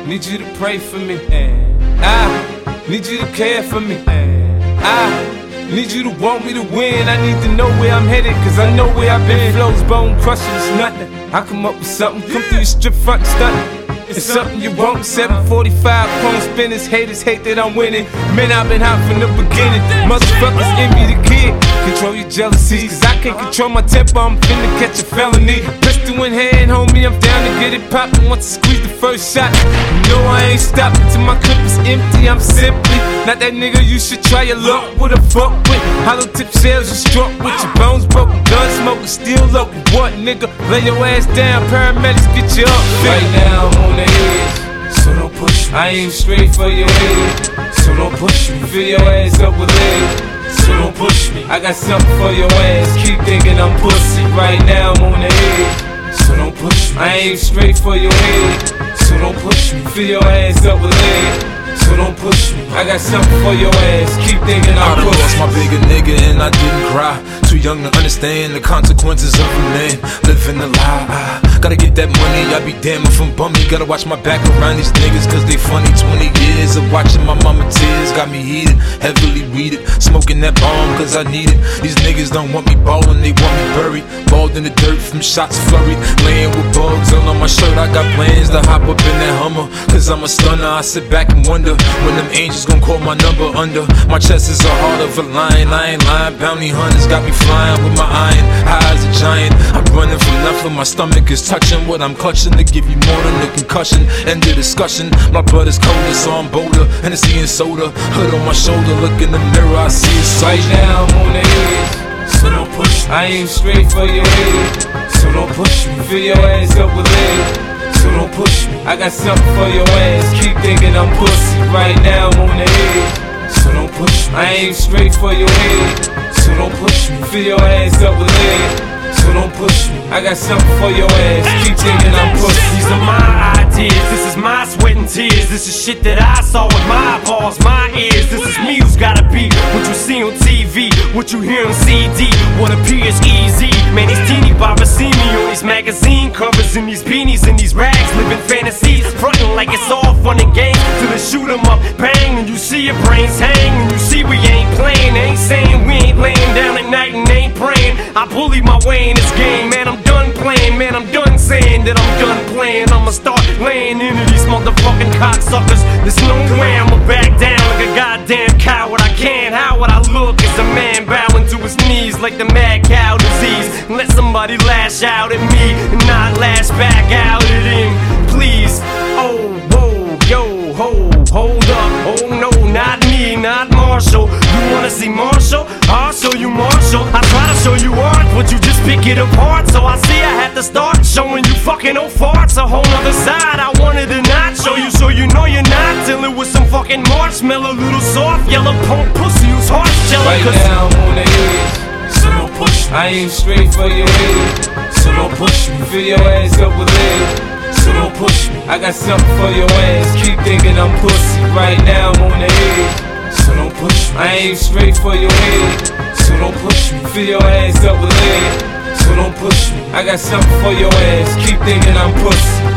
need you to pray for me. I need you to care for me. I need you to want me to win. I need to know where I'm headed, cause I know where I've been. Flows, bone crushing, it's nothing. I come up with something, come through your strip front stunting. It's something you want. 745 chrome spinners, haters hate that I'm winning. Man, I've been hot from the beginning. Motherfuckers envy the kid. Control your jealousies, cause I can't control my temper. I'm finna catch a felony. Pistol in hand, homie, I'm down to get it poppin'. Once I squeeze the first shot, you know I ain't stopping till my clip is empty. I'm simply not that nigga you should try your luck with a fuck with. Hollow tip shells you struck with, your bones broken, gun smoking, still local. What nigga? Lay your ass down, paramedics get you up. Right now I'm on the edge, so don't push me. I aim straight for your head, so don't push me. Fill your ass up with lead, so don't push me. I got something for your ass, keep thinking I'm pussy. Right now I'm on the edge, so don't push me. I aim straight for your head, so don't push me. Fill your ass up with lead, so don't push me. I got something for your ass, keep thinking I'm pussy. I lost my bigger nigga and I didn't cry. Too young to understand the consequences of a man living a lie. Gotta get that money, I be damn if I'm bummy. Gotta watch my back around these niggas cause they funny. 20 years of watching my mama tears got me heated, heavily weeded, smoking that bomb cause I need it. These niggas don't want me ballin', they want me buried, balled in the dirt from shots flurried, laying with bugs all on my shirt. I got plans to hop up in that Hummer cause I'm a stunner. I sit back and wonder when them angels gon' call my number under. My chest is a heart of a lion, I ain't lying. Bounty hunters got me flying with my iron, high as a giant. I'm running from nothing, my stomach is touching what I'm clutching to give you more than a concussion. End of discussion, my blood is colder so I'm bolder. Hennessy and soda, hood on my shoulder, look in the mirror, I see a soldier. Right now I'm on the edge, so don't push me. I aim straight for your head, so don't push me. Fill your ass up with lead, so don't push me. I got something for your ass, keep thinking I'm pussy. Right now I'm on the edge, so don't push me. I aim straight for your head, so don't push me. Fill your ass up with lead, so don't push me. I got something for your ass, keep thinking I'm pussy. These are my ideas, this is my sweat and tears. This is shit that I saw with my eyeballs, my ears. This is me who's gotta be what you see on TV, what you hear on CD, what appears easy. Man, these teeny boppers see me on these magazine covers, in these beanies, in these rags, living fantasies, frontin' like it's all fun and games till they shoot 'em up, bang, and you see your brains hang, and you see we ain't playing. Ain't saying we ain't laying down at night and ain't praying. I bully my way in this game, man, I'm done playing, man, I'm done saying that I'm done playing. I'ma start laying into these motherfucking cocksuckers. There's no way I'ma back down like a goddamn coward. I can't, how would I look as a man bowing to his knees like the mad cow disease? Let somebody lash out at me and not lash back out at him, please. Oh, whoa, yo, hold up, oh no, not me, not Marshall. You wanna see Marshall? I'll show you Marshall. I try to show you art, but you just pick it apart. So I see I had to start showing you fucking old farts. A whole nother side I wanted to not show you, so you know you're not dealing with some fucking marshmallow, little soft yellow punk pussy who's heart jello. Right now I'm on the edge, so don't push me. I aim straight for your head, so don't push me. Fill your ass up with lead, so don't push me. I got something for your ass, keep thinking I'm pussy. Right now I'm on the edge, so don't push me. I aim straight for your head, so don't push me. Fill your ass up with lead, so don't push me. I got something for your ass, keep thinking I'm pussy.